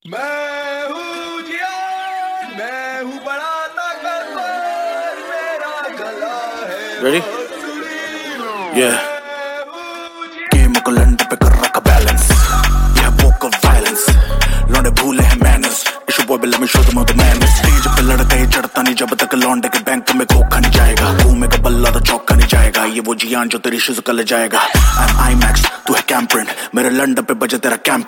मैं हूँ जियान, मैं हूँ बड़ा ताकतवर, मेरा गला है Ready? बहुत सुरीला। Yeah. मैं हूँ जियान। गेम को लंड पे कर रखा balance. Yeah, walk of violence. लौंडे भूले हैं manners. Issue boy, but let me show them how the man is. Stage पे लड़का ये चढ़ता नहीं जब तक लौंडे के बैंक में खोखा नहीं जाएगा. घूमेगा बल्ला तो चौका नहीं जाएगा. ये वो जियान जो तेरी इश्यूज कर ले जाएगा. I'm IMAX, तू है कैम्प्रिन. मेरे लंड पे बजे तेरा कैंप